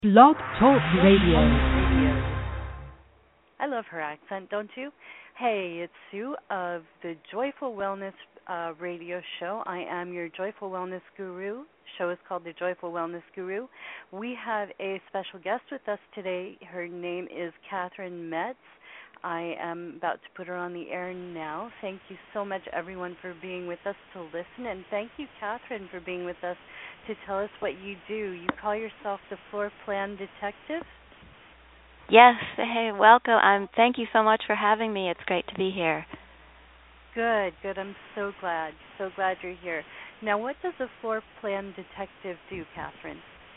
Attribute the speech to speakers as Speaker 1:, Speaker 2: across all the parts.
Speaker 1: Blog Talk Radio.
Speaker 2: I love her accent, don't you? Hey, it's Sue of the Joyful Wellness radio show. I am your Joyful Wellness Guru. Show is called the Joyful Wellness Guru. We have a special guest with us today. Her name is Catherine Metz. I am about to put her on the air now. Thank you so much, everyone, for being with us to listen. And thank you, Catherine, for being with us to tell us what you do. You call yourself the Floor Plan Detective?
Speaker 3: Yes. Hey, welcome. Thank you so much for having me. It's great to be here.
Speaker 2: Good. I'm so glad. So glad you're here. Now, what does a Floor Plan Detective do, Catherine?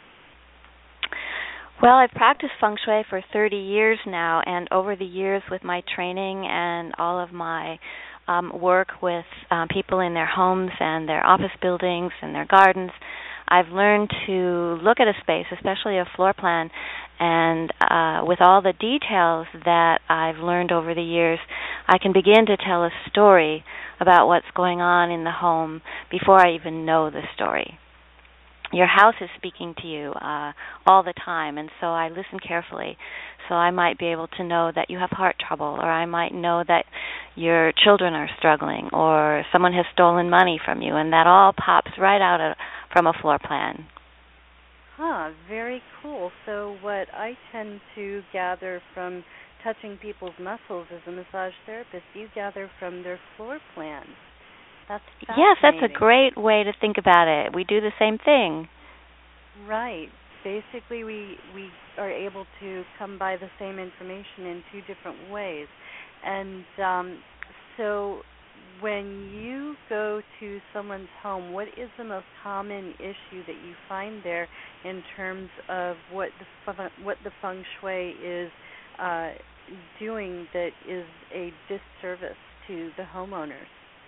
Speaker 3: Well, I've practiced feng shui for 30 years now, and over the years with my training and all of my work with people in their homes and their office buildings and their gardens, I've learned to look at a space, especially a floor plan, and with all the details that I've learned over the years, I can begin to tell a story about what's going on in the home before I even know the story. Your house is speaking to you all the time, and so I listen carefully. So I might be able to know that you have heart trouble, or I might know that your children are struggling, or someone has stolen money from you, and that all pops right out from a floor plan.
Speaker 2: Very cool. So what I tend to gather from touching people's muscles as a massage therapist, you gather from their floor plans. That's fascinating.
Speaker 3: Yes, that's a great way to think about it. We do the same thing.
Speaker 2: Right. Basically, we are able to come by the same information in two different ways. And so when you go to someone's home, what is the most common issue that you find there in terms of what the feng shui is doing that is a disservice to the homeowners?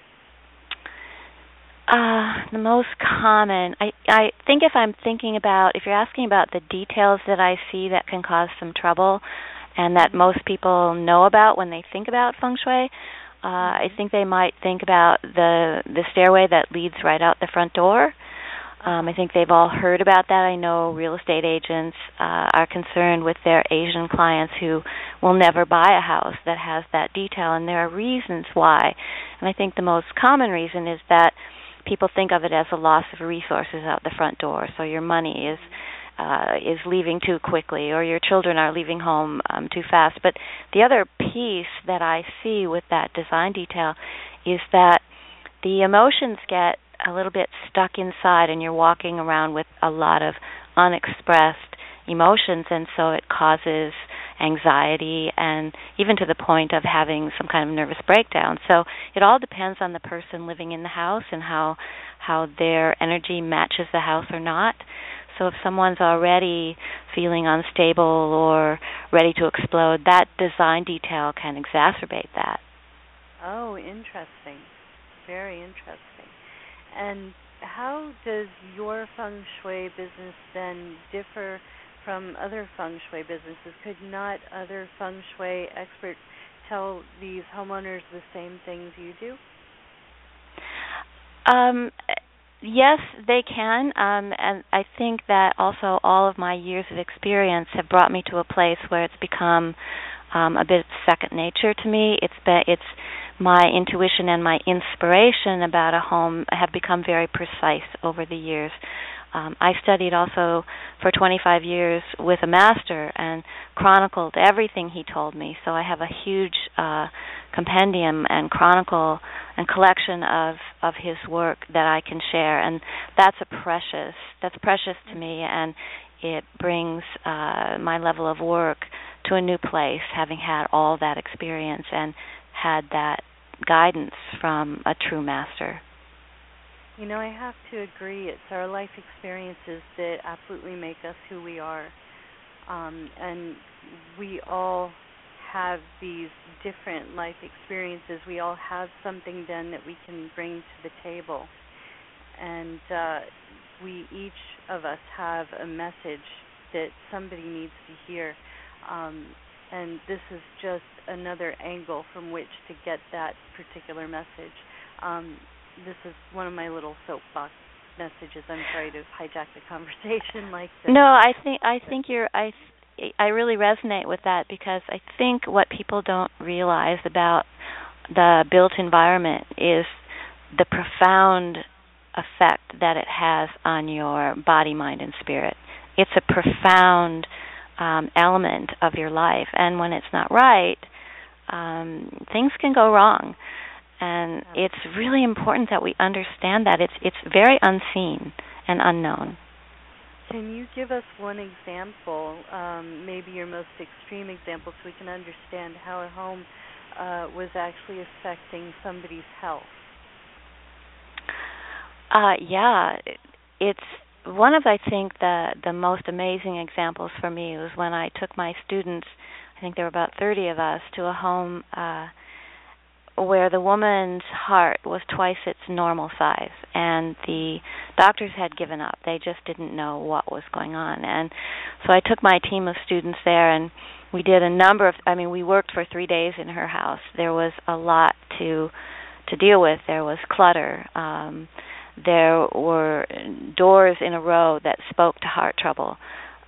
Speaker 3: The most common, I think if you're asking about the details that I see that can cause some trouble and that most people know about when they think about feng shui, I think they might think about the stairway that leads right out the front door. I think they've all heard about that. I know real estate agents are concerned with their Asian clients who will never buy a house that has that detail, and there are reasons why. And I think the most common reason is that people think of it as a loss of resources out the front door. So your money is leaving too quickly, or your children are leaving home too fast. But the other piece that I see with that design detail is that the emotions get a little bit stuck inside, and you're walking around with a lot of unexpressed emotions, and so it causes anxiety and even to the point of having some kind of nervous breakdown. So it all depends on the person living in the house and how their energy matches the house or not. So if someone's already feeling unstable or ready to explode, that design detail can exacerbate that.
Speaker 2: Oh, interesting. Very interesting. And how does your feng shui business then differ from other feng shui businesses? Could not other feng shui experts tell these homeowners the same things you do?
Speaker 3: Yes, they can, and I think that also all of my years of experience have brought me to a place where it's become a bit second nature to me. It's my intuition and my inspiration about a home have become very precise over the years. I studied also for 25 years with a master and chronicled everything he told me. So I have a huge compendium and chronicle and collection of his work that I can share, and that's precious to me, and it brings my level of work to a new place, having had all that experience and had that guidance from a true master.
Speaker 2: You know, I have to agree. It's our life experiences that absolutely make us who we are. And we all have these different life experiences. We all have something then that we can bring to the table. And we each of us have a message that somebody needs to hear. And this is just another angle from which to get that particular message. This is one of my little soapbox messages. I'm sorry to hijack the conversation like this.
Speaker 3: No, I think I really resonate with that, because I think what people don't realize about the built environment is the profound effect that it has on your body, mind, and spirit. It's a profound element of your life, and when it's not right, things can go wrong. And it's really important that we understand that it's very unseen and unknown.
Speaker 2: Can you give us one example, maybe your most extreme example, so we can understand how a home was actually affecting somebody's health?
Speaker 3: Yeah, it's one of, I think, the most amazing examples for me was when I took my students, I think there were about 30 of us, to a home where the woman's heart was twice its normal size, and the doctors had given up. They just didn't know what was going on. And so I took my team of students there, and we did a number of, we worked for 3 days in her house. There was a lot to deal with. There was clutter. There were doors in a row that spoke to heart trouble.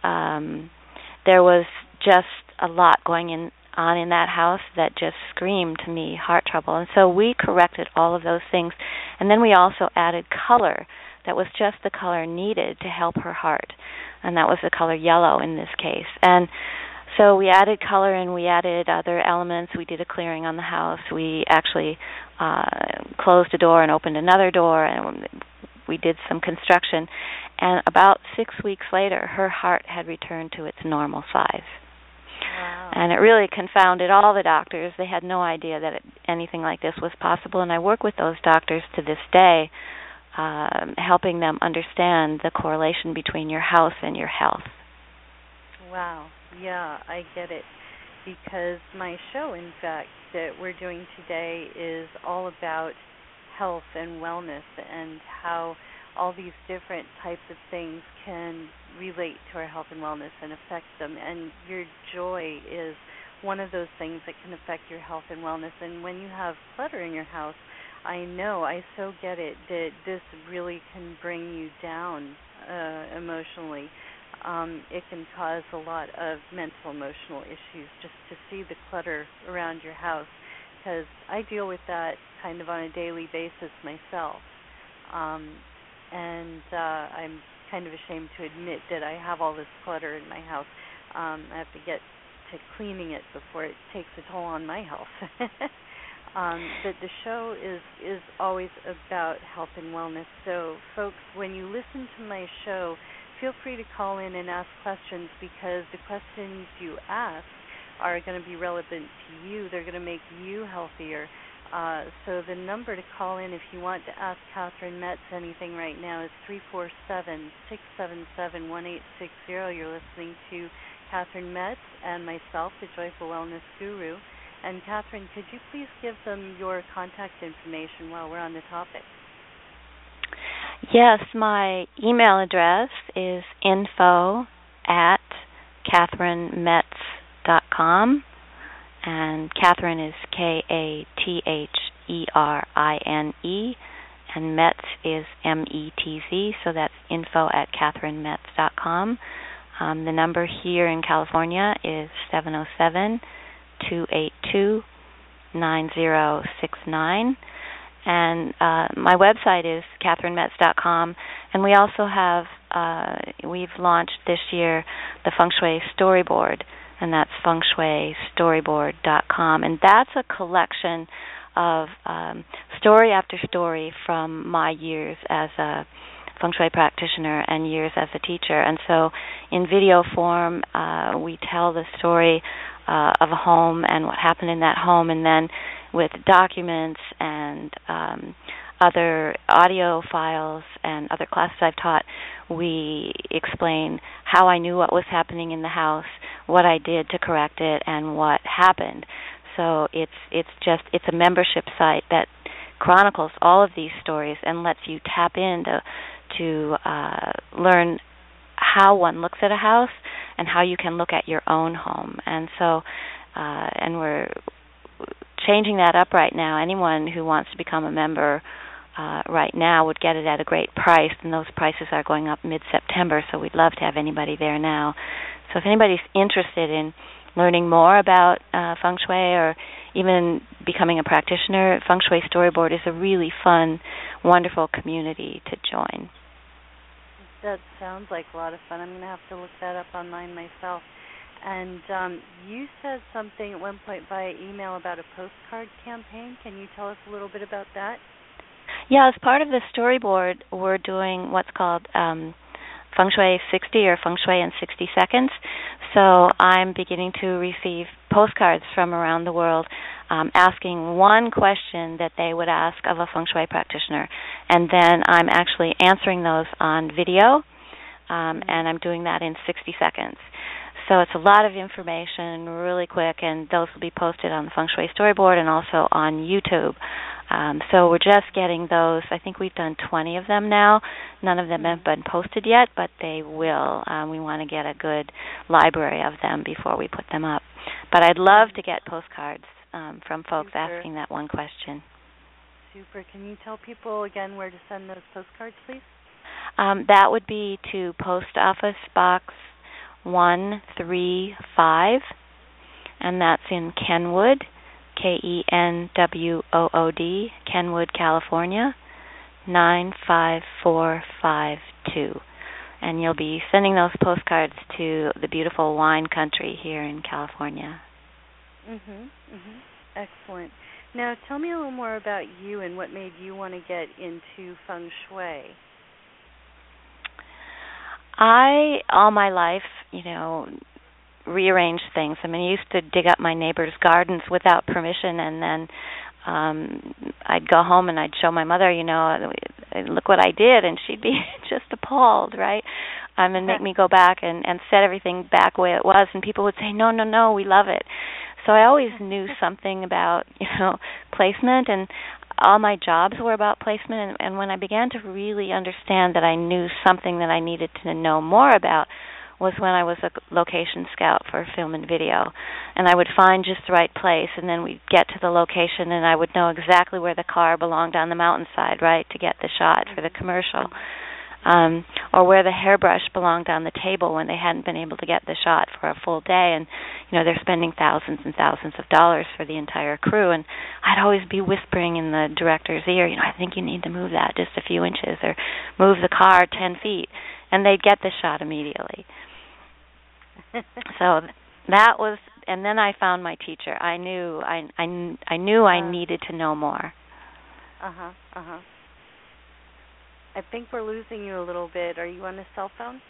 Speaker 3: There was just a lot going on in that house that just screamed to me heart trouble. And so we corrected all of those things. And then we also added color that was just the color needed to help her heart. And that was the color yellow in this case. And so we added color and we added other elements. We did a clearing on the house. We actually closed a door and opened another door, and we did some construction. And about 6 weeks later, her heart had returned to its normal size.
Speaker 2: Wow.
Speaker 3: And it really confounded all the doctors. They had no idea that anything like this was possible. And I work with those doctors to this day, helping them understand the correlation between your house and your health.
Speaker 2: Wow. Yeah, I get it. Because my show, in fact, that we're doing today is all about health and wellness and how all these different types of things can relate to our health and wellness and affect them. And your joy is one of those things that can affect your health and wellness. And when you have clutter in your house, I know, I so get it, that this really can bring you down emotionally. It can cause a lot of mental, emotional issues just to see the clutter around your house, because I deal with that kind of on a daily basis myself. And I'm kind of ashamed to admit that I have all this clutter in my house. I have to get to cleaning it before it takes a toll on my health. But the show is always about health and wellness. So, folks, when you listen to my show, feel free to call in and ask questions, because the questions you ask are going to be relevant to you. They're going to make you healthier. So the number to call in if you want to ask Catherine Metz anything right now is 347-677-1860. You're listening to Catherine Metz and myself, the Joyful Wellness Guru. And Catherine, could you please give them your contact information while we're on the topic?
Speaker 3: Yes, my email address is info@catherinemetz.com, and Catherine is Katherine, and Metz is METZ, so that's info@catherinemetz.com. The number here in California is 707-282-9069. And my website is catherinemetz.com, and we also have, we've launched this year the Feng Shui Storyboard, and that's fengshuistoryboard.com, and that's a collection of story after story from my years as a Feng Shui practitioner and years as a teacher. And so in video form, we tell the story of a home and what happened in that home, and then with documents and other audio files and other classes I've taught, we explain how I knew what was happening in the house, what I did to correct it, and what happened. So it's a membership site that chronicles all of these stories and lets you tap into to learn how one looks at a house and how you can look at your own home. And so, and we're changing that up right now. Anyone who wants to become a member right now would get it at a great price, and those prices are going up mid-September, so we'd love to have anybody there now. So if anybody's interested in learning more about feng shui or even becoming a practitioner, Feng Shui Storyboard is a really fun, wonderful community to join.
Speaker 2: That sounds like a lot of fun. I'm going to have to look that up online myself. And you said something at one point via email about a postcard campaign. Can you tell us a little bit about that?
Speaker 3: Yeah, as part of the storyboard, we're doing what's called Feng Shui 60 or Feng Shui in 60 seconds. So I'm beginning to receive postcards from around the world asking one question that they would ask of a Feng Shui practitioner. And then I'm actually answering those on video, and I'm doing that in 60 seconds. So it's a lot of information, really quick, and those will be posted on the Feng Shui Storyboard and also on YouTube. So we're just getting those. I think we've done 20 of them now. None of them have been posted yet, but they will. We want to get a good library of them before we put them up. But I'd love to get postcards from folks asking that one question.
Speaker 2: Super. Can you tell people again where to send those postcards, please?
Speaker 3: That would be to Post Office Box 135, and that's in Kenwood, Kenwood, Kenwood, California, 95452. And you'll be sending those postcards to the beautiful wine country here in California.
Speaker 2: Excellent. Now, tell me a little more about you and what made you want to get into Feng Shui.
Speaker 3: All my life, rearranged things. I mean, I used to dig up my neighbors' gardens without permission, and then I'd go home and I'd show my mother, look what I did, and she'd be just appalled, right? And make me go back and set everything back the way it was, and people would say, no, we love it. So I always knew something about, placement, and all my jobs were about placement, and when I began to really understand that I knew something that I needed to know more about was when I was a location scout for film and video. And I would find just the right place, and then we'd get to the location, and I would know exactly where the car belonged on the mountainside, right, to get the shot for the commercial. Or where the hairbrush belonged on the table when they hadn't been able to get the shot for a full day, and they're spending thousands and thousands of dollars for the entire crew, and I'd always be whispering in the director's ear, I think you need to move that just a few inches, or move the car 10 feet, and they'd get the shot immediately. So that was, and then I found my teacher. I knew I needed to know more.
Speaker 2: I think we're losing you a little bit. Are you on a cell phone?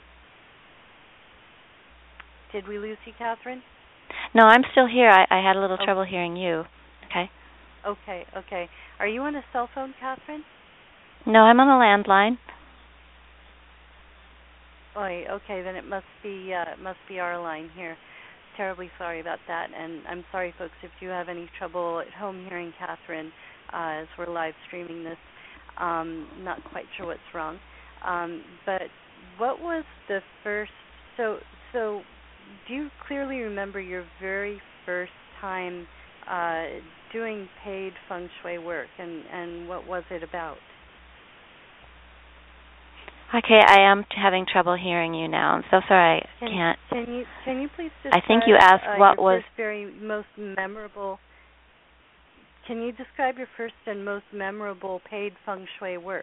Speaker 2: Did we lose you, Catherine?
Speaker 3: No, I'm still here. I had a little trouble hearing you. Okay.
Speaker 2: Okay. Are you on a cell phone, Catherine?
Speaker 3: No, I'm on a landline.
Speaker 2: Okay, then it must be our line here. Terribly sorry about that, and I'm sorry, folks, if you have any trouble at home hearing Catherine as we're live streaming this. Not quite sure what's wrong. But what was the first? So do you clearly remember your very first time doing paid feng shui work, and what was it about?
Speaker 3: Okay, I am having trouble hearing you now. I'm so sorry. I can't.
Speaker 2: Can you please describe?
Speaker 3: I think you asked what was
Speaker 2: very most memorable. Can you describe your first and most memorable paid feng shui work?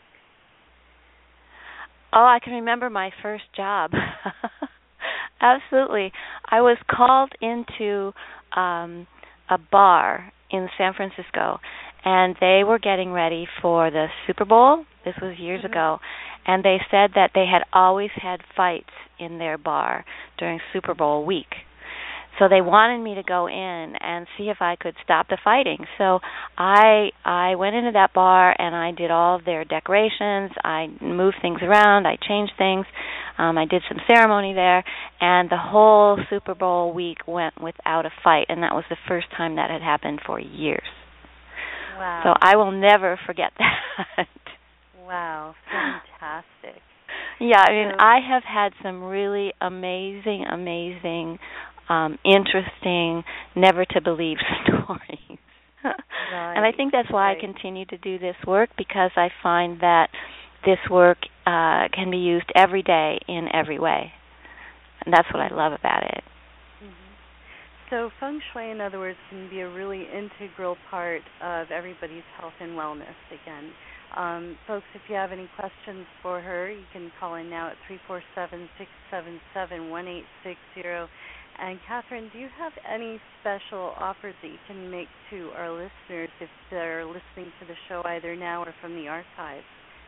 Speaker 3: Oh, I can remember my first job. Absolutely. I was called into a bar in San Francisco, and they were getting ready for the Super Bowl. This was years ago. And they said that they had always had fights in their bar during Super Bowl week. So they wanted me to go in and see if I could stop the fighting. So I went into that bar and I did all of their decorations. I moved things around. I changed things. I did some ceremony there. And the whole Super Bowl week went without a fight. And that was the first time that had happened for years.
Speaker 2: Wow.
Speaker 3: So I will never forget that.
Speaker 2: Wow. Fantastic.
Speaker 3: Yeah, I mean, I have had some really amazing, interesting, never-to-believe stories. And I think that's why I continue to do this work, because I find that this work can be used every day in every way. And that's what I love about it.
Speaker 2: So feng shui, in other words, can be a really integral part of everybody's health and wellness again. Folks, if you have any questions for her, you can call in now at 347-677-1860. And Catherine, do you have any special offers that you can make to our listeners if they're listening to the show either now or from the archives?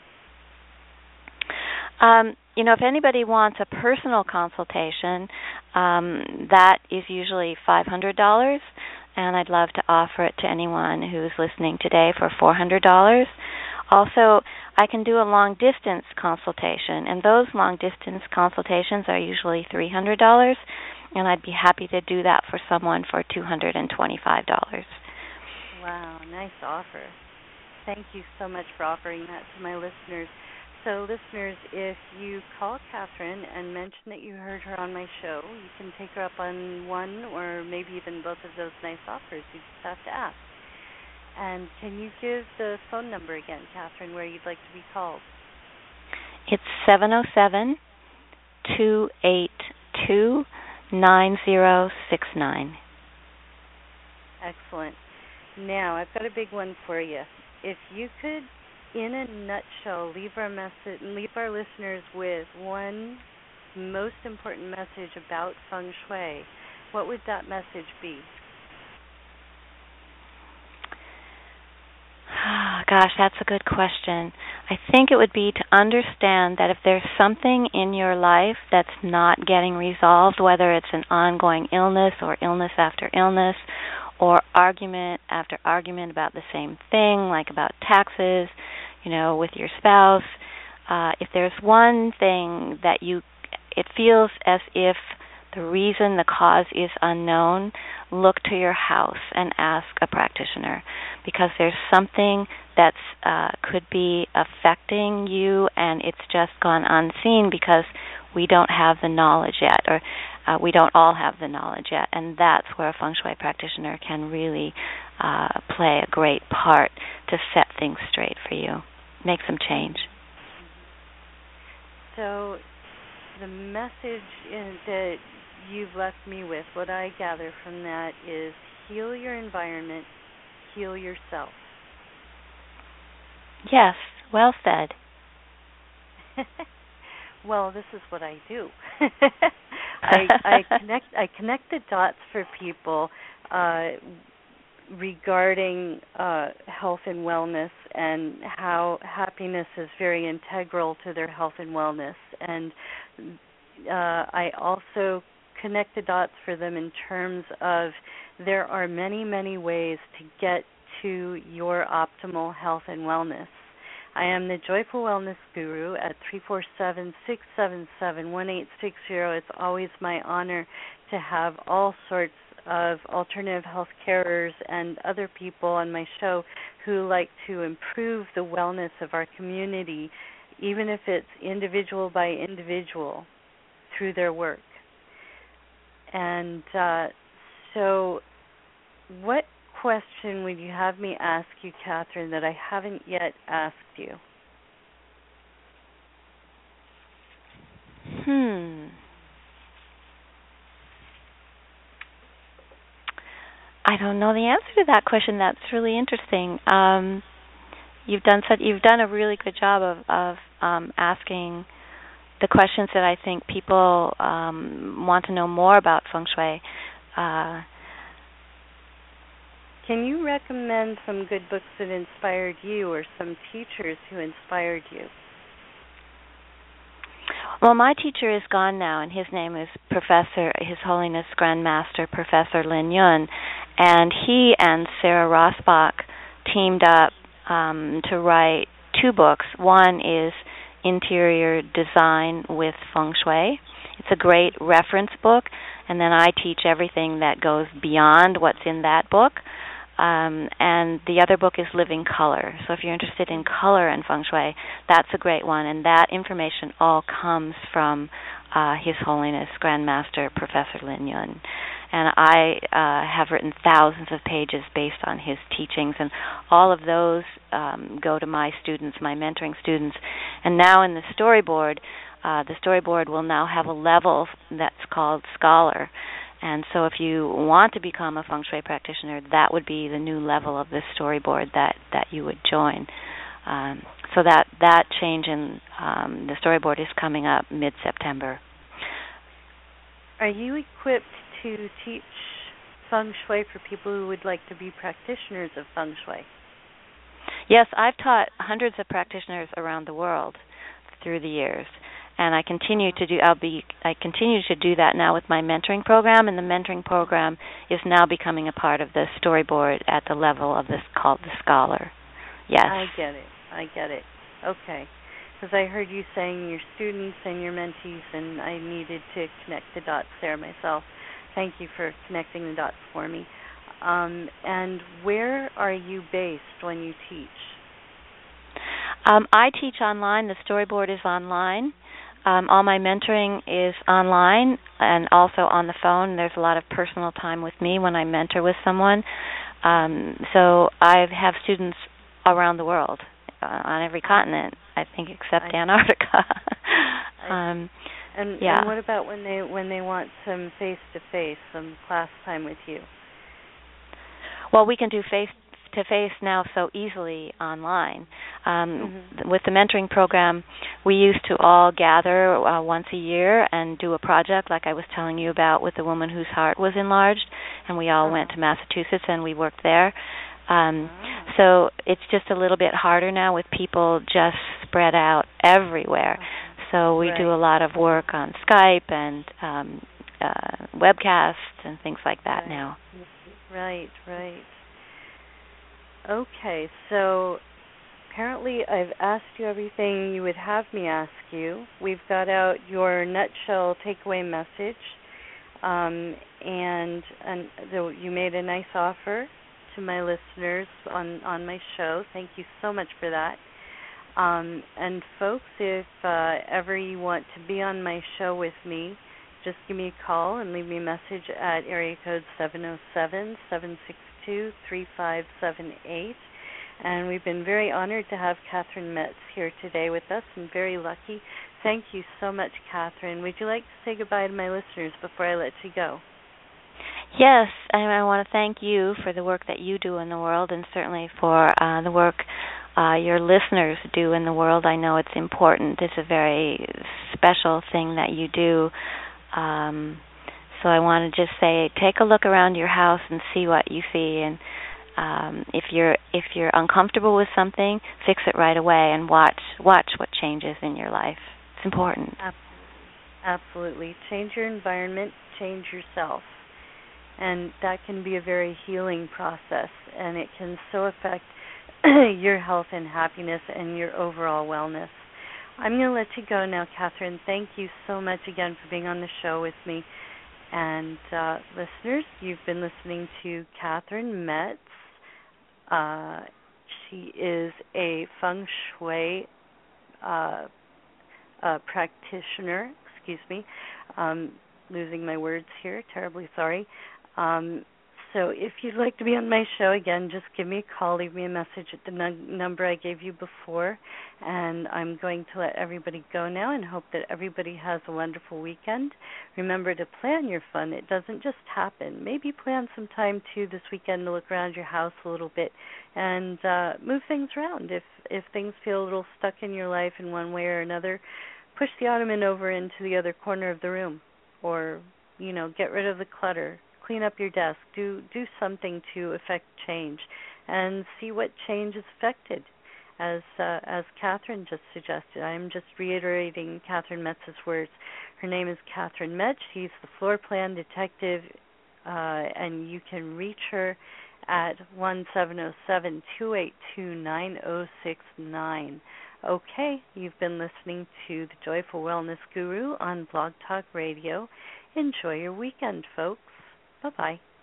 Speaker 3: If anybody wants a personal consultation, that is usually $500, and I'd love to offer it to anyone who's listening today for $400. Also, I can do a long-distance consultation, and those long-distance consultations are usually $300, and I'd be happy to do that for someone for $225.
Speaker 2: Wow, nice offer. Thank you so much for offering that to my listeners. So, listeners, if you call Catherine and mention that you heard her on my show, you can take her up on one or maybe even both of those nice offers. You just have to ask. And can you give the phone number again, Catherine, where you'd like to be called?
Speaker 3: It's 707-282-9069.
Speaker 2: Excellent. Now, I've got a big one for you. If you could, in a nutshell, leave our listeners with one most important message about feng shui, what would that message be?
Speaker 3: Gosh, that's a good question. I think it would be to understand that if there's something in your life that's not getting resolved, whether it's an ongoing illness or illness after illness, or argument after argument about the same thing, like about taxes, with your spouse, if there's one thing that it feels as if the reason, the cause is unknown, look to your house and ask a practitioner, because there's something that's could be affecting you, and it's just gone unseen because we don't have the knowledge yet, or we don't all have the knowledge yet, and that's where a feng shui practitioner can really play a great part to set things straight for you, make some change.
Speaker 2: So the message that you've left me with, what I gather from that is heal your environment, heal yourself.
Speaker 3: Yes, well said.
Speaker 2: Well, this is what I do. I connect the dots for people regarding health and wellness, and how happiness is very integral to their health and wellness. And I also connect the dots for them in terms of there are many, many ways to get to your optimal health and wellness. I am the Joyful Wellness Guru at 347-677-1860. It's always my honor to have all sorts of alternative health carers and other people on my show who like to improve the wellness of our community, even if it's individual by individual, through their work. And so what question would you have me ask you, Catherine, that I haven't yet asked you?
Speaker 3: I don't know the answer to that question. That's really interesting. You've done a really good job of asking the questions that I think people want to know more about feng shui.
Speaker 2: Can you recommend some good books that inspired you, or some teachers who inspired you?
Speaker 3: Well, my teacher is gone now, and his name is His Holiness Grand Master Professor Lin Yun, and he and Sarah Rosbach teamed up to write two books. One is Interior Design with Feng Shui. It's a great reference book, and then I teach everything that goes beyond what's in that book. And the other book is Living Color. So if you're interested in color and feng shui, that's a great one. And that information all comes from His Holiness Grand Master Professor Lin Yun. and I have written thousands of pages based on his teachings, and all of those go to my students, my mentoring students. And now in the storyboard will now have a level that's called Scholar. And so if you want to become a feng shui practitioner, that would be the new level of this storyboard that you would join. So that change in the storyboard is coming up mid-September.
Speaker 2: Are you equipped to teach feng shui for people who would like to be practitioners of feng shui?
Speaker 3: Yes, I've taught hundreds of practitioners around the world through the years, and I continue to do that now with my mentoring program, and the mentoring program is now becoming a part of the storyboard at the level of this called the Scholar. Yes.
Speaker 2: I get it. Okay. Because I heard you saying your students and your mentees, and I needed to connect the dots there myself. Thank you for connecting the dots for me. And where are you based when you teach?
Speaker 3: I teach online. The storyboard is online. All my mentoring is online and also on the phone. There's a lot of personal time with me when I mentor with someone. So I have students around the world, on every continent, I think, except Antarctica.
Speaker 2: And what about when they want some face-to-face, some class time with you?
Speaker 3: Well, we can do face-to-face now so easily online. With the mentoring program, we used to all gather once a year and do a project like I was telling you about with the woman whose heart was enlarged, and we all went to Massachusetts and we worked there. So it's just a little bit harder now with people just spread out everywhere. So we do a lot of work on Skype and webcasts and things like that now.
Speaker 2: Right. Okay, so apparently I've asked you everything you would have me ask you. We've got out your nutshell takeaway message, and you made a nice offer to my listeners on my show. Thank you so much for that. And folks, if ever you want to be on my show with me, just give me a call and leave me a message at area code 707-762-3578. And we've been very honored to have Catherine Metz here today with us, and very lucky. Thank you so much, Catherine. Would you like to say goodbye to my listeners before I let you go?
Speaker 3: Yes, I want to thank you for the work that you do in the world, and certainly for the work your listeners do in the world. I know it's important. It's a very special thing that you do. So I want to just say, take a look around your house and see what you see, and if you're uncomfortable with something, fix it right away and watch what changes in your life. It's important.
Speaker 2: Absolutely. Change your environment, change yourself. And that can be a very healing process, and it can so affect your health and happiness and your overall wellness. I'm going to let you go now, Catherine. Thank you so much again for being on the show with me. And listeners, you've been listening to Catherine Metz. She is a feng shui practitioner. Excuse me. Losing my words here. Terribly sorry. So if you'd like to be on my show, again, just give me a call, leave me a message at the number I gave you before, and I'm going to let everybody go now and hope that everybody has a wonderful weekend. Remember to plan your fun. It doesn't just happen. Maybe plan some time, too, this weekend to look around your house a little bit and move things around. If things feel a little stuck in your life in one way or another, push the ottoman over into the other corner of the room, or, get rid of the clutter. Clean up your desk. Do something to affect change, and see what change is affected. As Catherine just suggested, I'm just reiterating Catherine Metz's words. Her name is Catherine Metz. She's the floor plan detective, and you can reach her at 1-707-282-9069. Okay, you've been listening to the Joyful Wellness Guru on Blog Talk Radio. Enjoy your weekend, folks. Bye-bye.